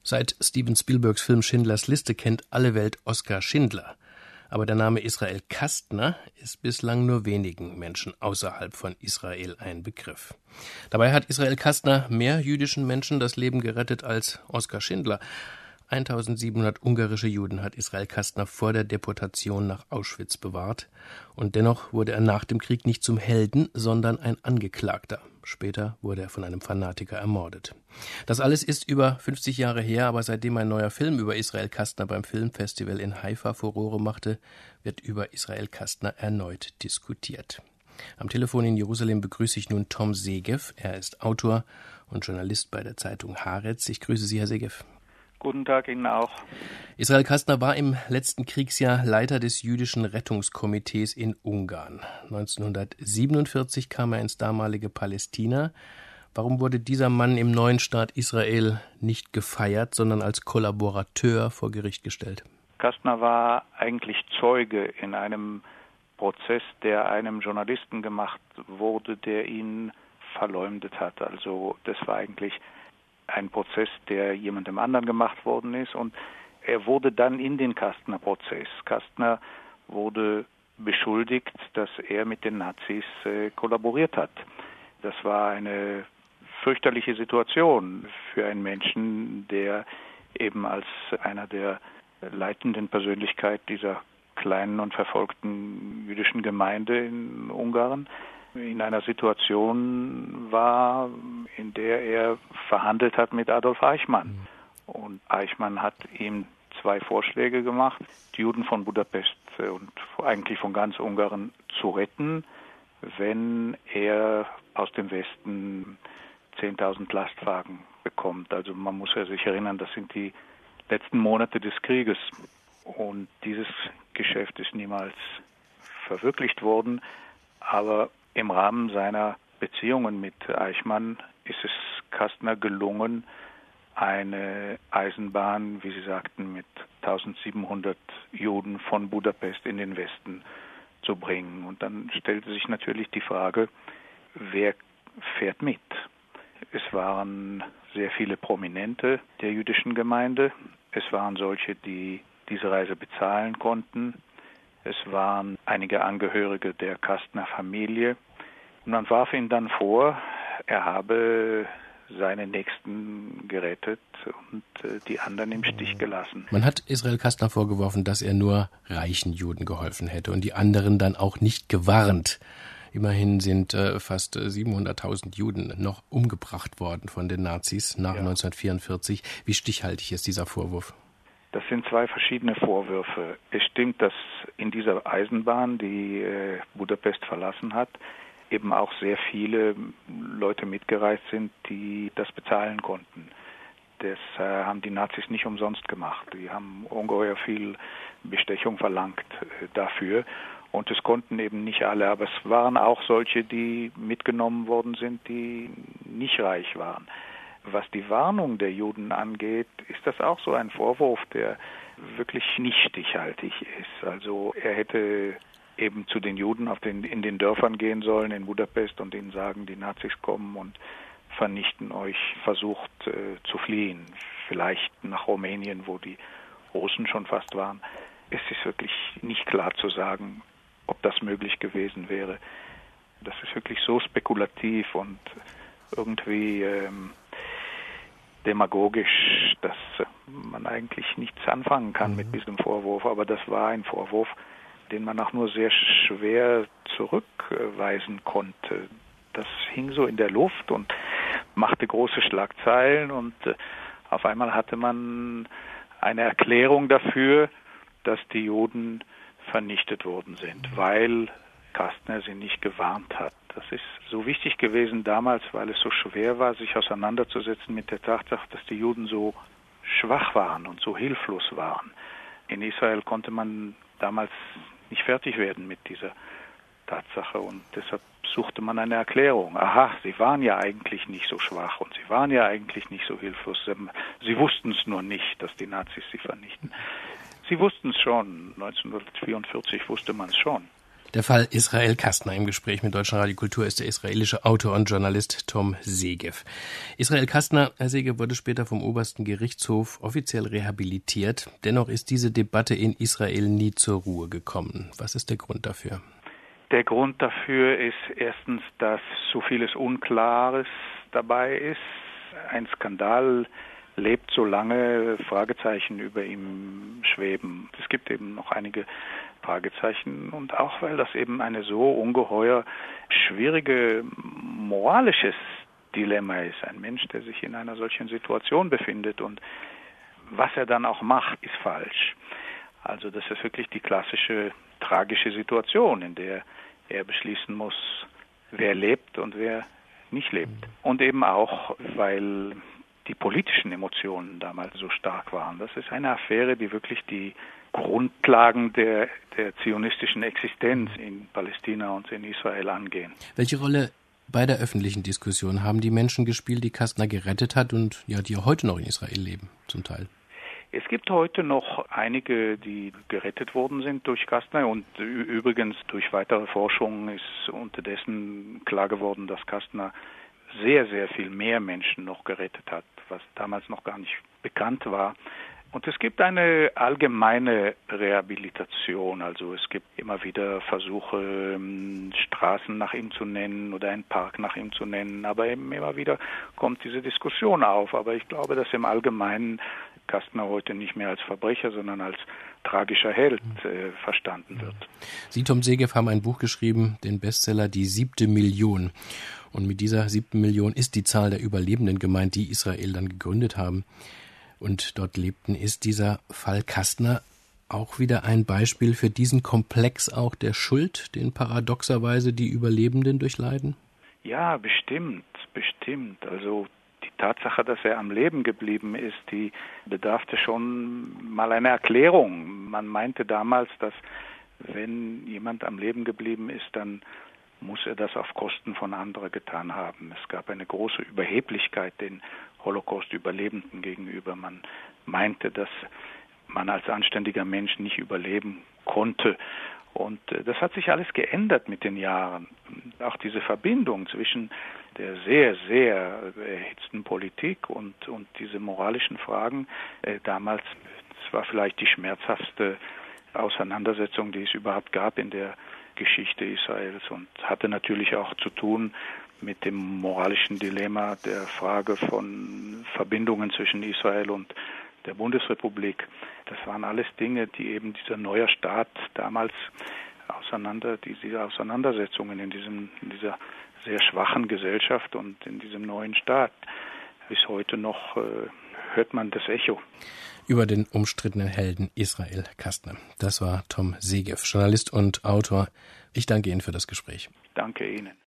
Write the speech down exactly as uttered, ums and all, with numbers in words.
Seit Steven Spielbergs Film Schindlers Liste kennt alle Welt Oskar Schindler. Aber der Name Israel Kastner ist bislang nur wenigen Menschen außerhalb von Israel ein Begriff. Dabei hat Israel Kastner mehr jüdischen Menschen das Leben gerettet als Oskar Schindler. eintausendsiebenhundert ungarische Juden hat Israel Kastner vor der Deportation nach Auschwitz bewahrt. Und dennoch wurde er nach dem Krieg nicht zum Helden, sondern ein Angeklagter. Später wurde er von einem Fanatiker ermordet. Das alles ist über fünfzig Jahre her, aber seitdem ein neuer Film über Israel Kastner beim Filmfestival in Haifa Furore machte, wird über Israel Kastner erneut diskutiert. Am Telefon in Jerusalem begrüße ich nun Tom Segev. Er ist Autor und Journalist bei der Zeitung Haaretz. Ich grüße Sie, Herr Segev. Guten Tag Ihnen auch. Israel Kastner war im letzten Kriegsjahr Leiter des jüdischen Rettungskomitees in Ungarn. neunzehnhundertsiebenundvierzig kam er ins damalige Palästina. Warum wurde dieser Mann im neuen Staat Israel nicht gefeiert, sondern als Kollaborateur vor Gericht gestellt? Kastner war eigentlich Zeuge in einem Prozess, der einem Journalisten gemacht wurde, der ihn verleumdet hat. Also das war eigentlich ein Prozess, der jemandem anderen gemacht worden ist, und er wurde dann in den Kastner-Prozess. Kastner wurde beschuldigt, dass er mit den Nazis äh, kollaboriert hat. Das war eine fürchterliche Situation für einen Menschen, der eben als einer der leitenden Persönlichkeiten dieser kleinen und verfolgten jüdischen Gemeinde in Ungarn in einer Situation war, in der er verhandelt hat mit Adolf Eichmann. Und Eichmann hat ihm zwei Vorschläge gemacht, die Juden von Budapest und eigentlich von ganz Ungarn zu retten, wenn er aus dem Westen zehntausend Lastwagen bekommt. Also man muss ja sich erinnern, das sind die letzten Monate des Krieges. Und dieses Geschäft ist niemals verwirklicht worden, aber im Rahmen seiner Beziehungen mit Eichmann ist es Kastner gelungen, eine Eisenbahn, wie Sie sagten, mit eintausendsiebenhundert Juden von Budapest in den Westen zu bringen. Und dann stellte sich natürlich die Frage, wer fährt mit? Es waren sehr viele Prominente der jüdischen Gemeinde. Es waren solche, die diese Reise bezahlen konnten. Es waren einige Angehörige der Kastner Familie. Und man warf ihm dann vor, er habe seine Nächsten gerettet und äh, die anderen im Stich gelassen. Man hat Israel Kastner vorgeworfen, dass er nur reichen Juden geholfen hätte und die anderen dann auch nicht gewarnt. Immerhin sind äh, fast siebenhunderttausend Juden noch umgebracht worden von den Nazis nach ja. neunzehnhundertvierundvierzig. Wie stichhaltig ist dieser Vorwurf? Das sind zwei verschiedene Vorwürfe. Es stimmt, dass in dieser Eisenbahn, die äh, Budapest verlassen hat, eben auch sehr viele Leute mitgereist sind, die das bezahlen konnten. Das äh, haben die Nazis nicht umsonst gemacht. Die haben ungeheuer viel Bestechung verlangt äh, dafür. Und es konnten eben nicht alle, aber es waren auch solche, die mitgenommen worden sind, die nicht reich waren. Was die Warnung der Juden angeht, ist das auch so ein Vorwurf, der wirklich nicht stichhaltig ist. Also er hätte eben zu den Juden auf den, in den Dörfern gehen sollen in Budapest und ihnen sagen, die Nazis kommen und vernichten euch, versucht äh, zu fliehen, vielleicht nach Rumänien, wo die Russen schon fast waren. Es ist wirklich nicht klar zu sagen, ob das möglich gewesen wäre. Das ist wirklich so spekulativ und irgendwie ähm, demagogisch, dass man eigentlich nichts anfangen kann mit diesem Vorwurf. Aber das war ein Vorwurf, den man auch nur sehr schwer zurückweisen konnte. Das hing so in der Luft und machte große Schlagzeilen und äh, auf einmal hatte man eine Erklärung dafür, dass die Juden vernichtet worden sind, weil Kastner sie nicht gewarnt hat. Das ist so wichtig gewesen damals, weil es so schwer war, sich auseinanderzusetzen mit der Tatsache, dass die Juden so schwach waren und so hilflos waren. In Israel konnte man damals nicht fertig werden mit dieser Tatsache und deshalb suchte man eine Erklärung. Aha, sie waren ja eigentlich nicht so schwach und sie waren ja eigentlich nicht so hilflos. Sie wussten es nur nicht, dass die Nazis sie vernichten. Sie wussten es schon, neunzehnhundertvierundvierzig wusste man es schon. Der Fall Israel Kastner. Im Gespräch mit Deutschlandradio Kultur ist der israelische Autor und Journalist Tom Segev. Israel Kastner, Herr Segev, wurde später vom obersten Gerichtshof offiziell rehabilitiert. Dennoch ist diese Debatte in Israel nie zur Ruhe gekommen. Was ist der Grund dafür? Der Grund dafür ist erstens, dass so vieles Unklares dabei ist. Ein Skandal lebt, solange Fragezeichen über ihm schweben. Es gibt eben noch einige Fragezeichen und auch, weil das eben eine so ungeheuer schwierige moralisches Dilemma ist. Ein Mensch, der sich in einer solchen Situation befindet und was er dann auch macht, ist falsch. Also das ist wirklich die klassische tragische Situation, in der er beschließen muss, wer lebt und wer nicht lebt. Und eben auch, weil die politischen Emotionen damals so stark waren. Das ist eine Affäre, die wirklich die Grundlagen der, der zionistischen Existenz in Palästina und in Israel angehen. Welche Rolle bei der öffentlichen Diskussion haben die Menschen gespielt, die Kastner gerettet hat und ja, die auch heute noch in Israel leben, zum Teil? Es gibt heute noch einige, die gerettet worden sind durch Kastner und übrigens durch weitere Forschung ist unterdessen klar geworden, dass Kastner sehr, sehr viel mehr Menschen noch gerettet hat, was damals noch gar nicht bekannt war. Und es gibt eine allgemeine Rehabilitation, also es gibt immer wieder Versuche, Straßen nach ihm zu nennen oder einen Park nach ihm zu nennen, aber eben immer wieder kommt diese Diskussion auf. Aber ich glaube, dass im Allgemeinen Kastner heute nicht mehr als Verbrecher, sondern als tragischer Held äh, verstanden wird. Sie, Tom Segev, haben ein Buch geschrieben, den Bestseller Die siebte Million. Und mit dieser siebten Million ist die Zahl der Überlebenden gemeint, die Israel dann gegründet haben und dort lebten. Ist dieser Fall Kastner auch wieder ein Beispiel für diesen Komplex auch der Schuld, den paradoxerweise die Überlebenden durchleiden? Ja, bestimmt, bestimmt. Also die Tatsache, dass er am Leben geblieben ist, die bedarfte schon mal einer Erklärung. Man meinte damals, dass wenn jemand am Leben geblieben ist, dann muss er das auf Kosten von anderen getan haben. Es gab eine große Überheblichkeit den Holocaust-Überlebenden gegenüber. Man meinte, dass man als anständiger Mensch nicht überleben konnte. Und das hat sich alles geändert mit den Jahren. Auch diese Verbindung zwischen der sehr, sehr erhitzten Politik und, und diese moralischen Fragen. Äh, damals, das war vielleicht die schmerzhaftste Auseinandersetzung, die es überhaupt gab in der Geschichte Israels und hatte natürlich auch zu tun mit dem moralischen Dilemma der Frage von Verbindungen zwischen Israel und der Bundesrepublik. Das waren alles Dinge, die eben dieser neue Staat damals auseinander, diese Auseinandersetzungen in diesem, in dieser sehr schwachen Gesellschaft und in diesem neuen Staat. Bis heute noch äh, hört man das Echo. Über den umstrittenen Helden Israel Kastner. Das war Tom Segev, Journalist und Autor. Ich danke Ihnen für das Gespräch. Danke Ihnen.